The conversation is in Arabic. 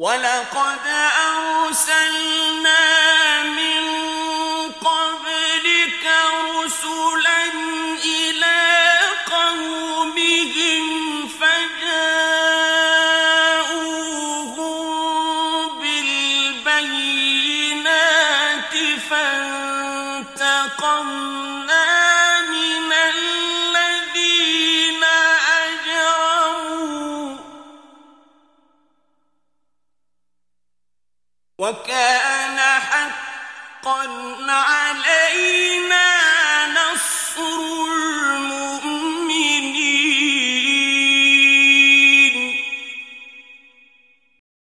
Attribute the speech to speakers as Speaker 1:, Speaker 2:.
Speaker 1: وَلَقَدْ أَرْسَلْنَا مِن قَبْلِكَ رُسُلًا إِلَىٰ قَوْمِهِمْ فَجَاءُوهُم بِالْبَيِّنَاتِ فَانتَقَمْنَا مِنَ الَّذِينَ أَجْرَمُوا ۖ وَكَانَ حَقًّا عَلَيْنَا